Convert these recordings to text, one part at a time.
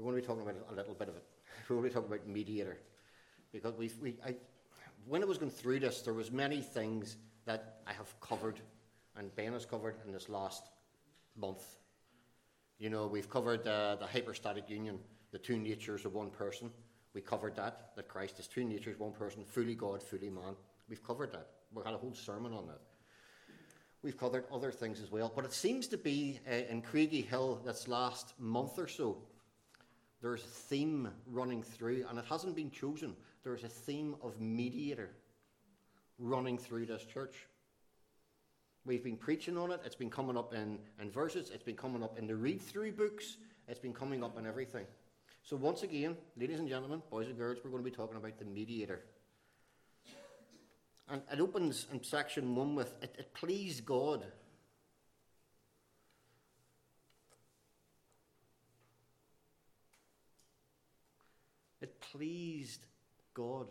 we're going to be talking about a little bit of it. We're going to be talking about mediator. Because when I was going through this, there was many things that I have covered, and Ben has covered in this last month. You know, we've covered the hypostatic union, the two natures of one person. We covered that Christ is two natures, one person, fully God, fully man. We've covered that. We had a whole sermon on that. We've covered other things as well. But it seems to be in Craigie Hill this last month or so, there's a theme running through, and it hasn't been chosen. There's a theme of mediator running through this church. We've been preaching on it. It's been coming up in verses. It's been coming up in the read-through books. It's been coming up in everything. So once again, ladies and gentlemen, boys and girls, we're going to be talking about the mediator. And it opens in section 1 with, it pleased God. It pleased God.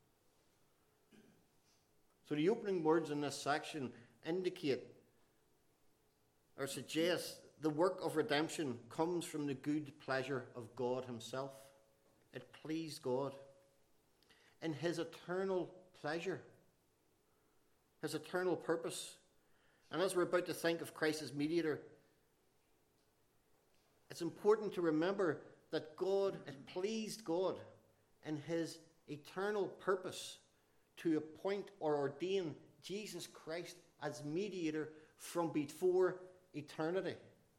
So the opening words in this section indicate or suggest the work of redemption comes from the good pleasure of God himself. It pleased God in his eternal pleasure, his eternal purpose. And as we're about to think of Christ as mediator, it's important to remember that it pleased God in his eternal purpose to appoint or ordain Jesus Christ as mediator from before eternity.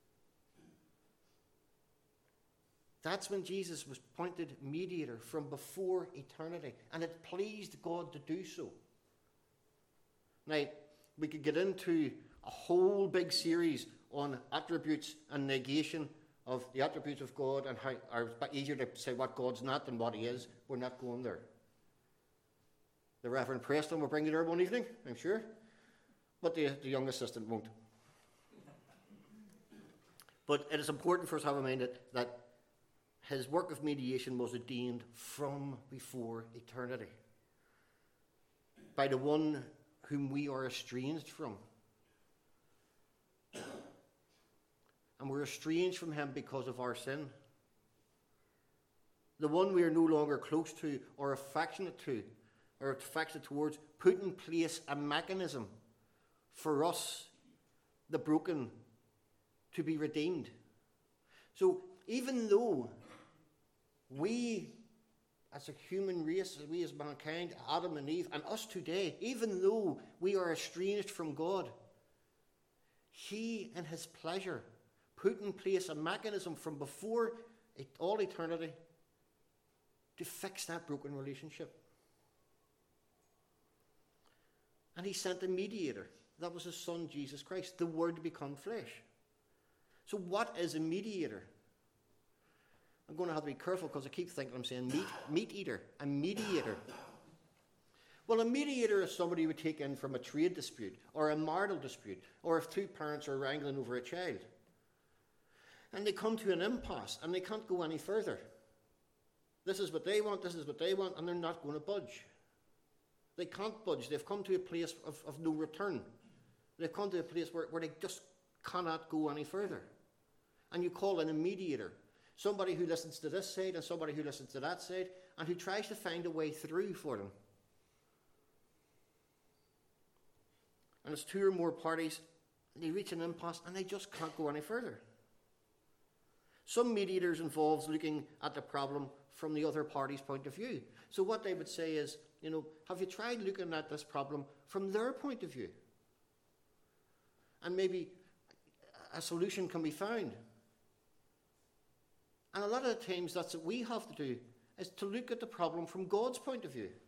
That's when Jesus was appointed mediator from before eternity, and it pleased God to do so. Now, we could get into a whole big series on attributes and negation of the attributes of God, and how it's easier to say what God's not than what he is. We're not going there. The Reverend Preston will bring you there one evening, I'm sure, but the young assistant won't. But it is important for us to have in mind that his work of mediation was ordained from before eternity by the one whom we are estranged from. And we're estranged from him because of our sin. The one we are no longer close to or affectionate to or affectionate towards put in place a mechanism for us, the broken, to be redeemed. So even though we as a human race, we as mankind, Adam and Eve, and us today, even though we are estranged from God, he in his pleasure put in place a mechanism from before all eternity to fix that broken relationship. And he sent a mediator. That was his son, Jesus Christ, the Word become flesh. So what is a mediator? I'm going to have to be careful because I keep thinking I'm saying meat eater, a mediator. Well, a mediator is somebody who would take in from a trade dispute or a marital dispute, or if two parents are wrangling over a child. And they come to an impasse and they can't go any further. This is what they want, and they're not going to budge. They can't budge. They've come to a place of no return. They've come to a place where they just cannot go any further. And you call in a mediator. Somebody who listens to this side and somebody who listens to that side, and who tries to find a way through for them. And it's two or more parties, and they reach an impasse, and they just can't go any further. Some mediators involves looking at the problem from the other party's point of view. So what they would say is, have you tried looking at this problem from their point of view? And maybe a solution can be found. And a lot of the times that's what we have to do, is to look at the problem from God's point of view.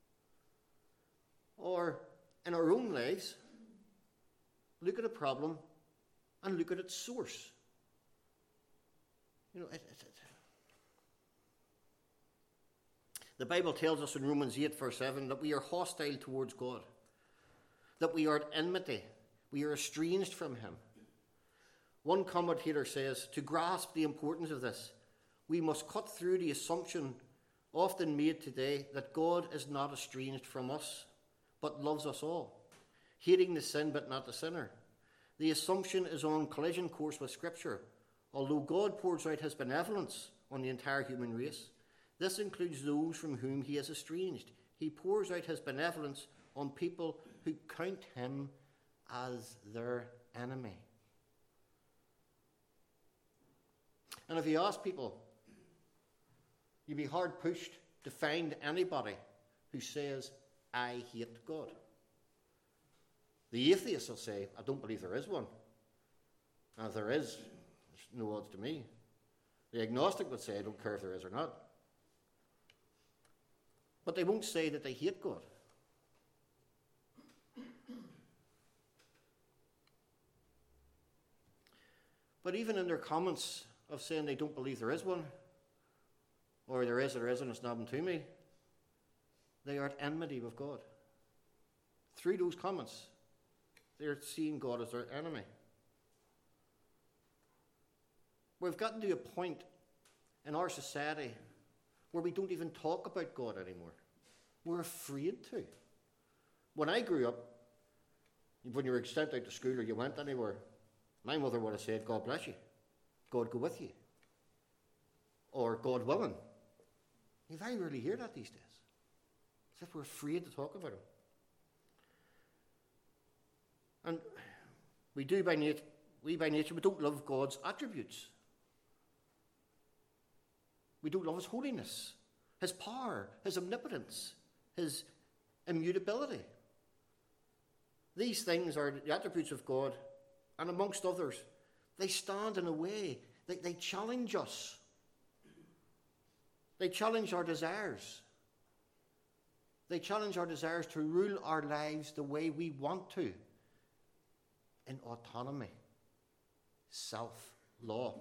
Or in our own lives, look at a problem and look at its source. The Bible tells us in Romans 8 verse 7 that we are hostile towards God, that we are at enmity, we are estranged from him. One commentator says, to grasp the importance of this, we must cut through the assumption often made today that God is not estranged from us, but loves us all, hating the sin but not the sinner. The assumption is on collision course with Scripture. Although God pours out his benevolence on the entire human race. This includes those from whom he is estranged. He pours out his benevolence on people who count him as their enemy. And if you ask people, you'd be hard pushed to find anybody who says, I hate God. The atheist will say, I don't believe there is one. And if there is, there's no odds to me. The agnostic would say, I don't care if there is or not. But they won't say that they hate God. But even in their comments of saying they don't believe there is one, or there is or there isn't, it's nothing to me, they are at enmity with God. Through those comments, they're seeing God as their enemy. We've gotten to a point in our society where we don't even talk about God anymore. We're afraid to. When I grew up, when you were sent out to school or you went anywhere, my mother would have said, God bless you. God go with you. Or God willing. You very rarely hear that these days. As if we're afraid to talk about him. And we by nature, we don't love God's attributes. We don't love his holiness, his power, his omnipotence, his immutability. These things are the attributes of God, and amongst others, they stand in a way, they challenge us. They challenge our desires. They challenge our desires to rule our lives the way we want to, in autonomy, self-law.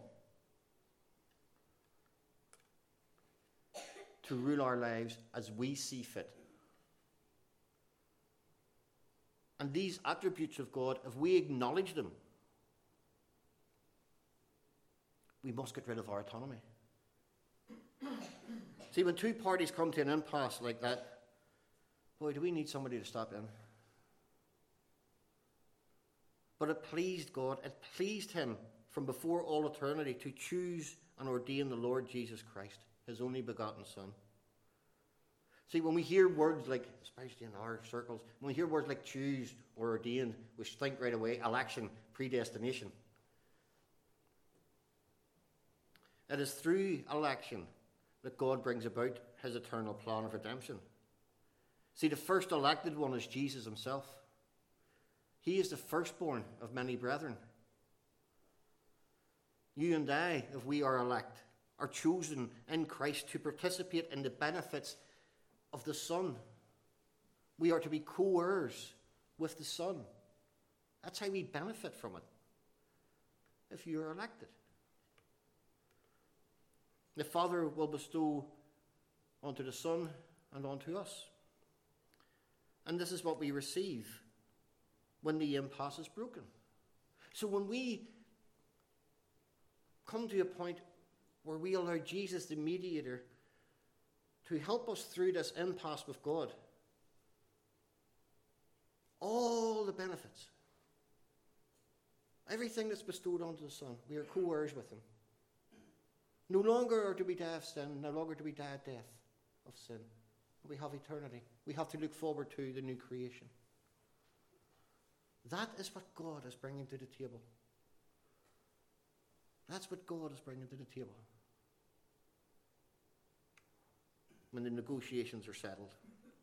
To rule our lives as we see fit. And these attributes of God, if we acknowledge them, we must get rid of our autonomy. See, when two parties come to an impasse like that, boy, do we need somebody to step in. But it pleased God, it pleased him from before all eternity to choose and ordain the Lord Jesus Christ, his only begotten Son. See, when we hear words like, especially in our circles, when we hear words like choose or ordain, we think right away election, predestination. It is through election that God brings about his eternal plan of redemption. See, the first elected one is Jesus himself. He is the firstborn of many brethren. You and I, if we are elect, are chosen in Christ to participate in the benefits of the Son. We are to be co-heirs with the Son. That's how we benefit from it, if you are elected. The Father will bestow onto the Son and onto us. And this is what we receive when the impasse is broken. So when we come to a point where we allow Jesus, the mediator, to help us through this impasse with God, all the benefits, everything that's bestowed onto the Son, we are co-heirs with him. No longer are to be die of sin, no longer to be die of death of sin. We have eternity. We have to look forward to the new creation. That is what God is bringing to the table. That's what God is bringing to the table when the negotiations are settled.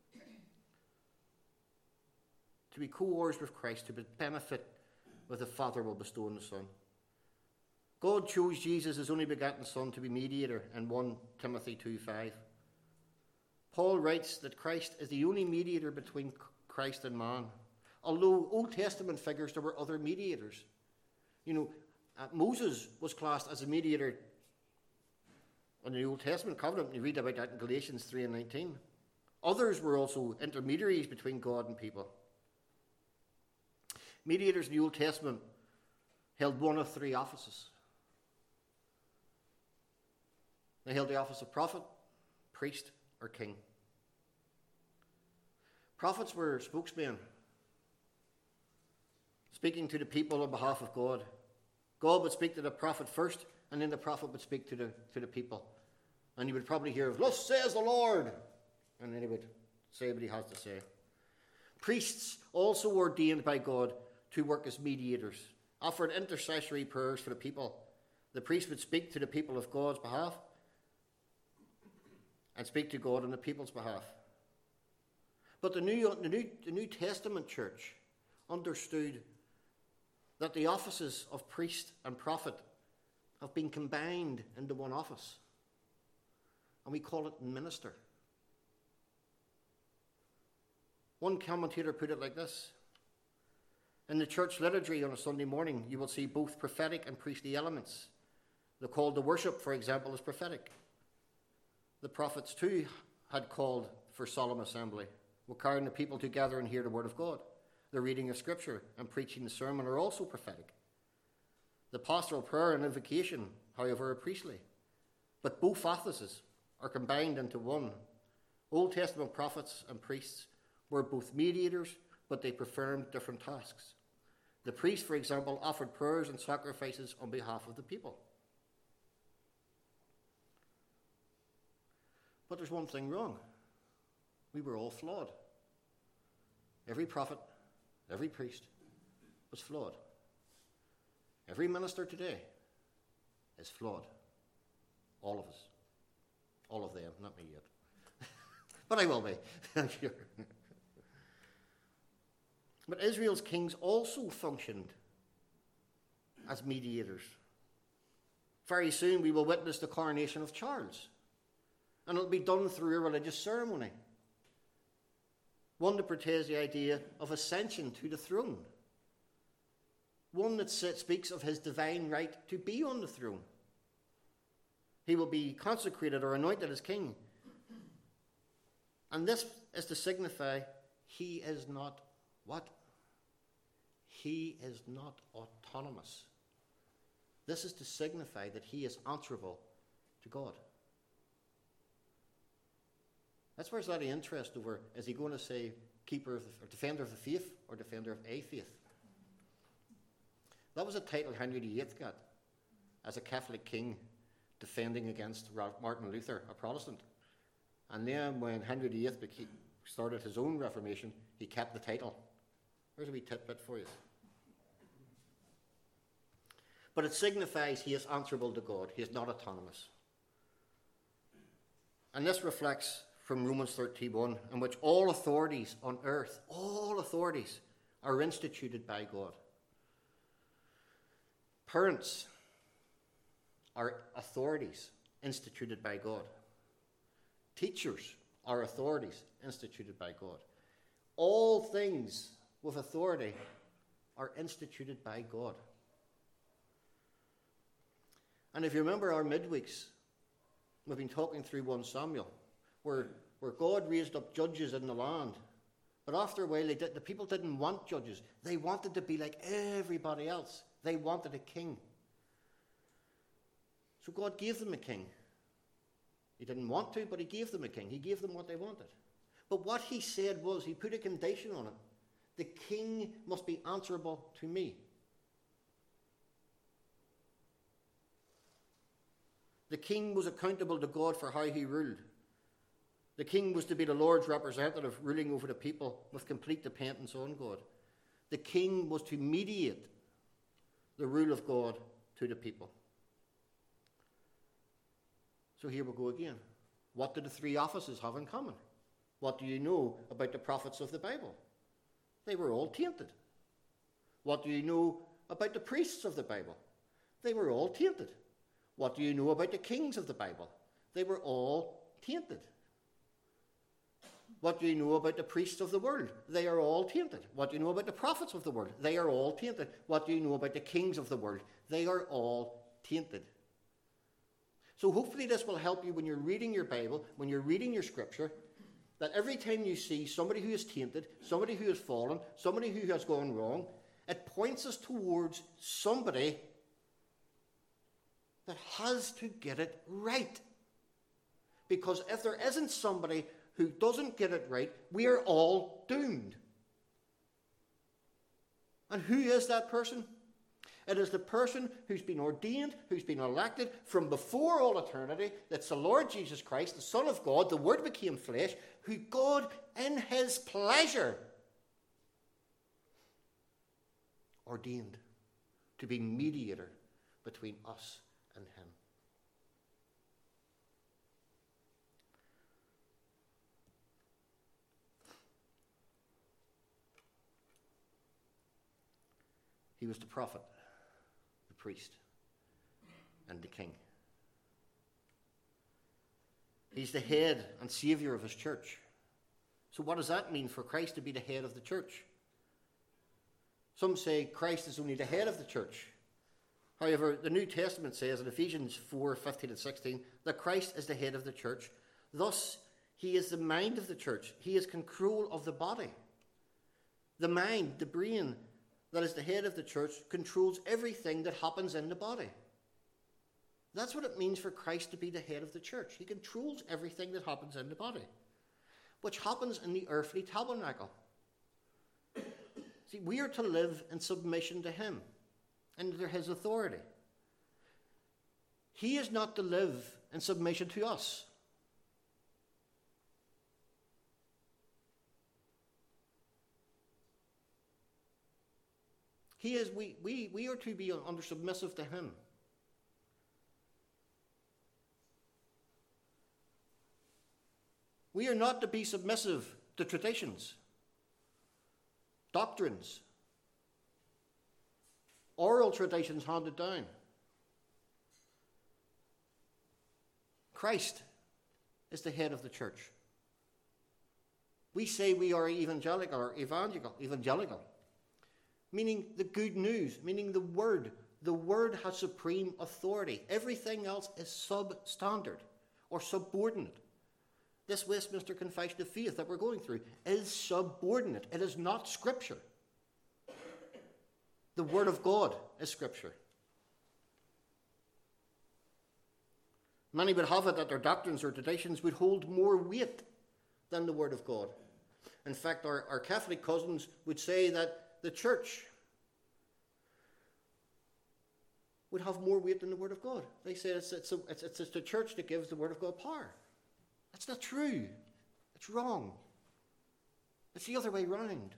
To be co-heirs with Christ, to benefit what the Father will bestow on the Son. God chose Jesus, his only begotten Son, to be mediator in 1 Timothy 2:5. Paul writes that Christ is the only mediator between Christ and man. Although Old Testament figures, there were other mediators. Moses was classed as a mediator in the Old Testament covenant. You read about that in Galatians 3:19. Others were also intermediaries between God and people. Mediators in the Old Testament held one of three offices. They held the office of prophet, priest, or king. Prophets were spokesmen, speaking to the people on behalf of God. God would speak to the prophet first, And then the prophet would speak to the people. And you would probably hear, "Thus says the Lord." And then he would say what he has to say. Priests, also ordained by God to work as mediators, offered intercessory prayers for the people. The priest would speak to the people of God's behalf and speak to God on the people's behalf. But the New Testament church understood that the offices of priest and prophet have been combined into one office. And we call it minister. One commentator put it like this: in the church liturgy on a Sunday morning, you will see both prophetic and priestly elements. The call to worship, for example, is prophetic. The prophets too had called for solemn assembly, requiring the people to gather and hear the word of God. The reading of scripture and preaching the sermon are also prophetic. The pastoral prayer and invocation, however, are priestly. But both offices are combined into one. Old Testament prophets and priests were both mediators, but they performed different tasks. The priest, for example, offered prayers and sacrifices on behalf of the people. But there's one thing wrong. We were all flawed. Every prophet, every priest was flawed. Every minister today is flawed. All of us. All of them, not me yet. But I will be, I'm sure. But Israel's kings also functioned as mediators. Very soon we will witness the coronation of Charles. And it'll be done through a religious ceremony. One that portrays the idea of ascension to the throne. One that speaks of his divine right to be on the throne. He will be consecrated or anointed as king. And this is to signify he is not what? He is not autonomous. This is to signify that he is answerable to God. That's where there's a lot of interest over, is he going to say keeper of or defender of the faith or defender of a faith? That was a title Henry VIII got as a Catholic king defending against Martin Luther, a Protestant. And then when Henry VIII started his own Reformation, he kept the title. There's a wee tidbit for you. But it signifies he is answerable to God. He is not autonomous. And this reflects from Romans 13:1, in which all authorities on earth, all authorities, are instituted by God. Parents are authorities instituted by God. Teachers are authorities instituted by God. All things with authority are instituted by God. And if you remember our midweeks, we've been talking through 1 Samuel, where God raised up judges in the land. But after a while, the people didn't want judges. They wanted to be like everybody else. They wanted a king. So God gave them a king. He didn't want to, but he gave them a king. He gave them what they wanted. But what he said was, he put a condition on it. The king must be answerable to me. The king was accountable to God for how he ruled. The king was to be the Lord's representative, ruling over the people with complete dependence on God. The king was to mediate the rule of God to the people. So here we go again. What do the three offices have in common? What do you know about the prophets of the Bible? They were all tainted. What do you know about the priests of the Bible? They were all tainted. What do you know about the kings of the Bible? They were all tainted. What do you know about the priests of the world? They are all tainted. What do you know about the prophets of the world? They are all tainted. What do you know about the kings of the world? They are all tainted. So hopefully this will help you when you're reading your Bible, when you're reading your scripture, that every time you see somebody who is tainted, somebody who has fallen, somebody who has gone wrong, it points us towards somebody that has to get it right. Because if there isn't somebody who doesn't get it right, we are all doomed. And who is that person? It is the person who's been ordained, who's been elected from before all eternity. That's the Lord Jesus Christ, the Son of God, the Word became flesh, who God in his pleasure ordained to be mediator between us and him. He was the prophet, the priest, and the king. He's the head and saviour of his church. So what does that mean for Christ to be the head of the church? Some say Christ is only the head of the church. However, the New Testament says in Ephesians 4:15 and 16 that Christ is the head of the church. Thus, he is the mind of the church. He is control of the body. The mind, the brain, that is the head of the church, controls everything that happens in the body. That's what it means for Christ to be the head of the church. He controls everything that happens in the body, which happens in the earthly tabernacle. See, we are to live in submission to him, under his authority. He is not to live in submission to us. We are to be under submissive to him. We are not to be submissive to traditions, doctrines, oral traditions handed down. Christ is the head of the church. We say we are evangelical, meaning the good news, meaning the word. The word has supreme authority. Everything else is substandard or subordinate. This Westminster Confession of Faith that we're going through is subordinate. It is not Scripture. The Word of God is Scripture. Many would have it that their doctrines or traditions would hold more weight than the Word of God. In fact, our Catholic cousins would say that the church would have more weight than the Word of God. They say it's the church that gives the Word of God power. That's not true. It's wrong. It's the other way round.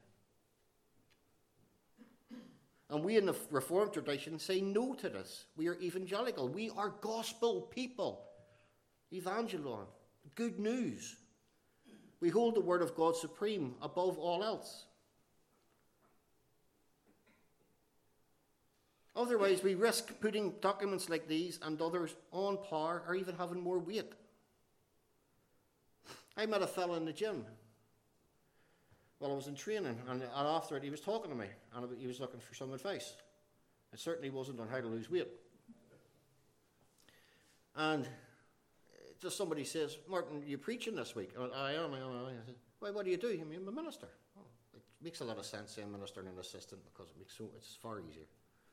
And we in the Reformed tradition say no to this. We are evangelical. We are gospel people. Evangelon. Good news. We hold the Word of God supreme above all else. Otherwise, we risk putting documents like these and others on par or even having more weight. I met a fellow in the gym while I was in training, and after it he was talking to me, and he was looking for some advice. It certainly wasn't on how to lose weight. And just somebody says, "Martin, you preaching this week?" I am. I said, "Well, what do you do?" I mean, I'm a minister. Oh, it makes a lot of sense saying minister and an assistant because it's far easier.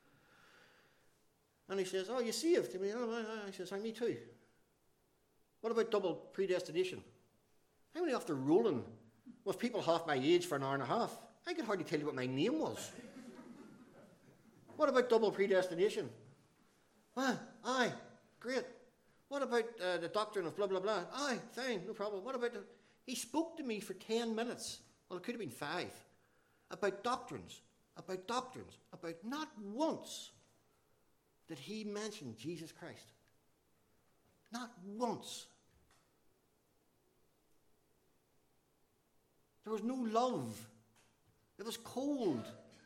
And he says, "Oh, you saved?" I mean, he says, "Me too." What about double predestination? I'm only after rolling with people half my age for an hour and a half. I could hardly tell you what my name was. What about double predestination? Aye, great. What about the doctrine of blah, blah, blah? Aye, fine, no problem. What about He spoke to me for 10 minutes, well, it could have been 5, about doctrines, about not once did he mention Jesus Christ. Not once. There was no love. It was cold.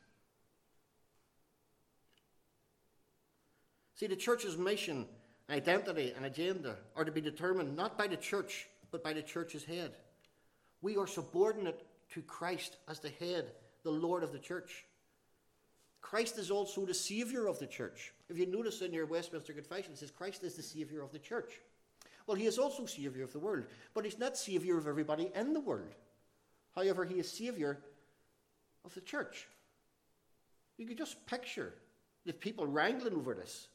See, the church's mission, identity, and agenda are to be determined not by the church, but by the church's head. We are subordinate to Christ as the head, the Lord of the church. Christ is also the Saviour of the church. If you notice in your Westminster Confession, it says Christ is the Saviour of the church. Well, he is also Saviour of the world, but he's not Saviour of everybody in the world. However, he is Saviour of the church. You could just picture the people wrangling over this.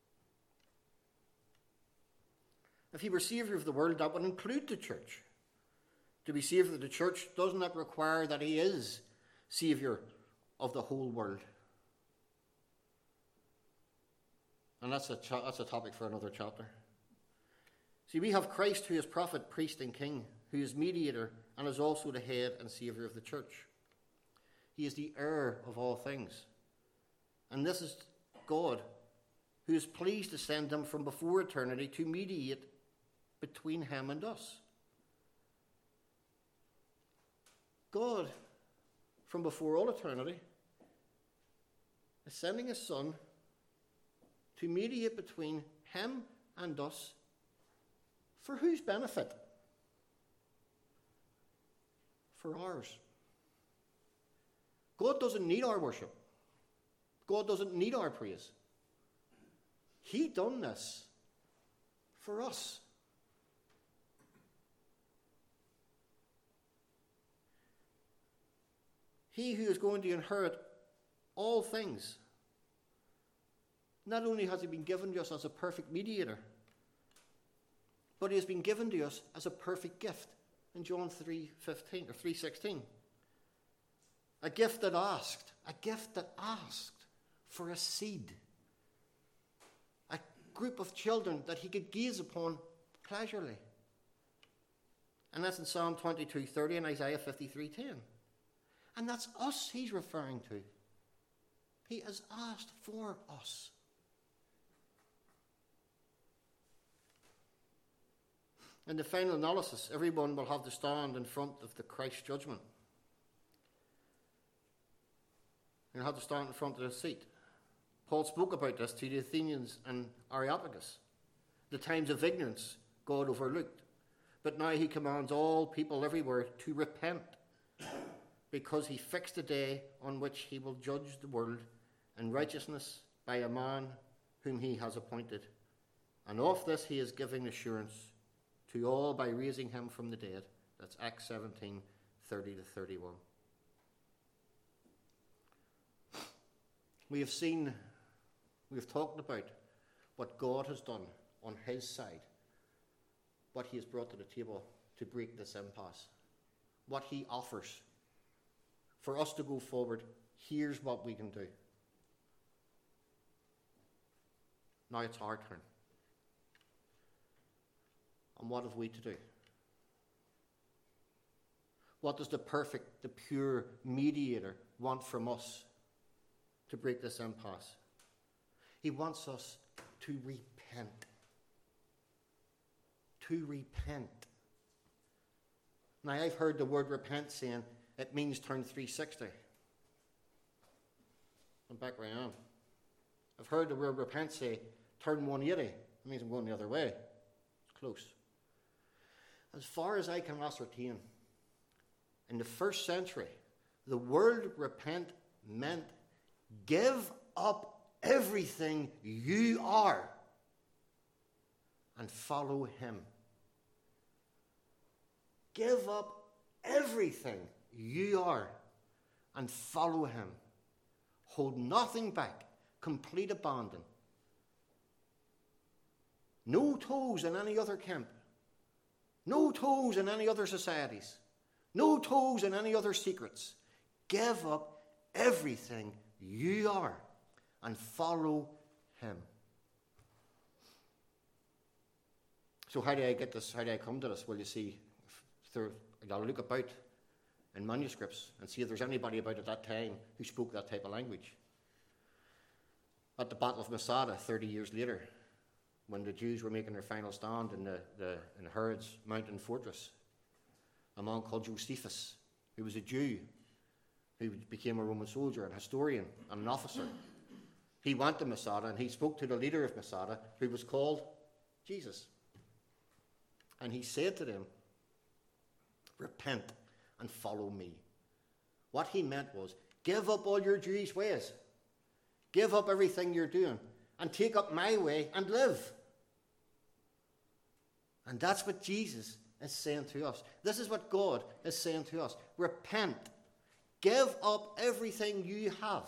If he were Saviour of the world, that would include the church. To be Saviour of the church does not require that he is Saviour of the whole world. And that's a topic for another chapter. See, we have Christ who is prophet, priest, and king, who is mediator and is also the head and saviour of the church. He is the heir of all things. And this is God, who is pleased to send him from before eternity to mediate between him and us. God, from before all eternity, is sending his Son to mediate between him and us. For whose benefit? For ours. God doesn't need our worship. God doesn't need our praise. He done this for us. He who is going to inherit all things. Not only has he been given to us as a perfect mediator, but he has been given to us as a perfect gift in John 3:15 or 3:16. A gift that asked for a seed. A group of children that he could gaze upon pleasurably. And that's in Psalm 22:30 and Isaiah 53:10. And that's us he's referring to. He has asked for us. In the final analysis, everyone will have to stand in front of the Christ judgment. You'll have to stand in front of the seat. Paul spoke about this to the Athenians and Areopagus. The times of ignorance God overlooked. But now he commands all people everywhere to repent, because he fixed a day on which he will judge the world in righteousness by a man whom he has appointed. And of this he is giving assurance to all by raising him from the dead. That's Acts 17:30-31. We have talked about what God has done on his side, what he has brought to the table to break this impasse, what he offers for us to go forward. Here's what we can do. Now it's our turn. And what have we to do? What does the perfect, the pure mediator want from us to break this impasse? He wants us to repent. To repent. Now, I've heard the word repent saying it means turn 360. I'm back where I am. I've heard the word repent say turn 180. It means I'm going the other way. It's close. As far as I can ascertain, in the first century, the word repent meant give up everything you are and follow him. Give up everything you are and follow him. Hold nothing back. Complete abandon. No toes in any other camp. No toes in any other societies. No toes in any other secrets. Give up everything you are and follow him. So how do I get this? How do I come to this? Well, you see, I got to look about in manuscripts and see if there's anybody about at that time who spoke that type of language. At the Battle of Masada, 30 years later, when the Jews were making their final stand in Herod's mountain fortress, a man called Josephus, who was a Jew, who became a Roman soldier, and historian, and an officer. He went to Masada and he spoke to the leader of Masada, who was called Jesus. And he said to them, repent and follow me. What he meant was, give up all your Jewish ways. Give up everything you're doing and take up my way and live. And that's what Jesus is saying to us. This is what God is saying to us. Repent. Give up everything you have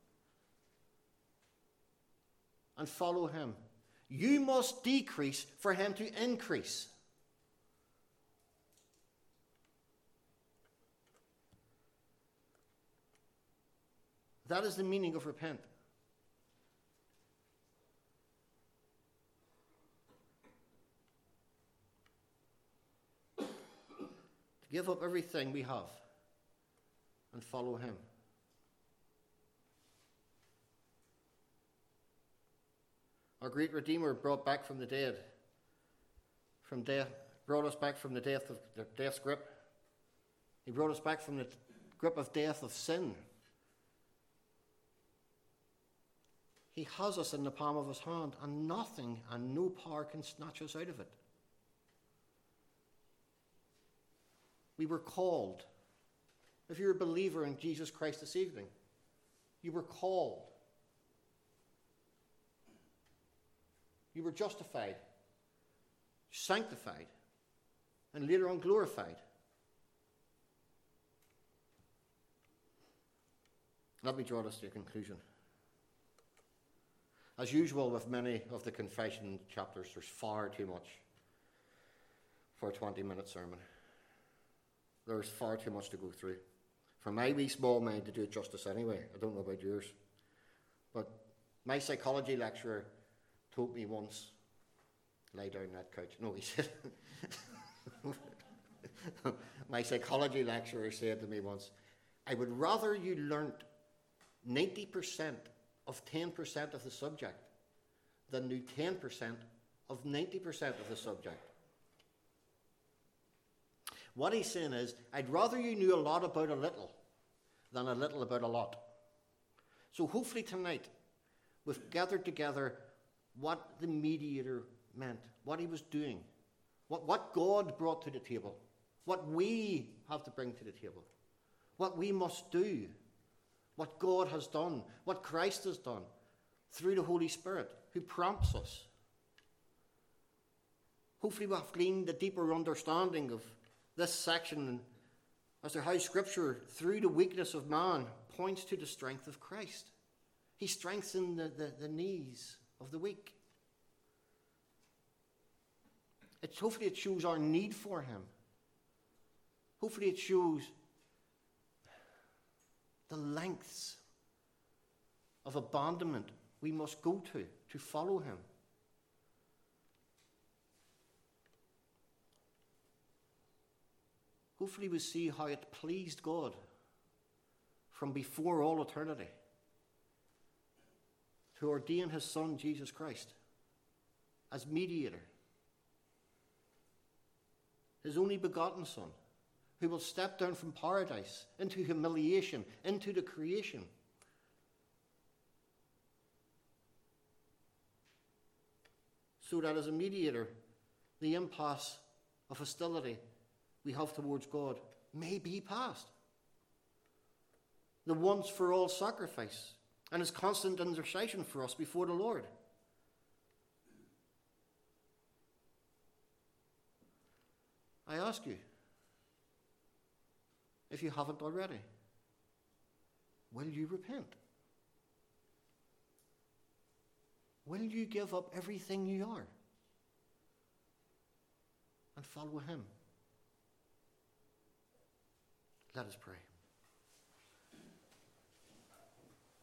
and follow him. You must decrease for him to increase. That is the meaning of repent. give up everything we have and follow him. Our great Redeemer brought back from the dead, brought us back from the death's grip. He brought us back from the grip of death, of sin. He has us in the palm of his hand, and nothing and no power can snatch us out of it. We were called. If you're a believer in Jesus Christ this evening, you were called. You were justified, sanctified, and later on glorified. Let me draw this to a conclusion. As usual with many of the confession chapters, there's far too much for a 20-minute sermon. There's far too much to go through. For my wee small mind to do it justice anyway. I don't know about yours. But my psychology lecturer told me once, lie down on that couch. No, he said, my psychology lecturer said to me once, I would rather you learnt 90% of 10% of the subject than knew 10% of 90% of the subject. What he's saying is, I'd rather you knew a lot about a little than a little about a lot. So hopefully tonight, we've gathered together what the mediator meant, what he was doing, what God brought to the table, what we have to bring to the table, what we must do, what God has done, what Christ has done through the Holy Spirit who prompts us. Hopefully we'll have gleaned a deeper understanding of this section as to how Scripture, through the weakness of man, points to the strength of Christ. He strengthens the knees of the weak. Hopefully it shows our need for him. Hopefully it shows the lengths of abandonment we must go to follow him. Hopefully we see how it pleased God from before all eternity to ordain his Son, Jesus Christ, as mediator. His only begotten Son, who will step down from paradise into humiliation, into the creation. So that as a mediator, the impasse of hostility we have towards God may be past. The once for all sacrifice and his constant intercession for us before the Lord. I ask you, if you haven't already, will you repent? Will you give up everything you are and follow him? Let us pray.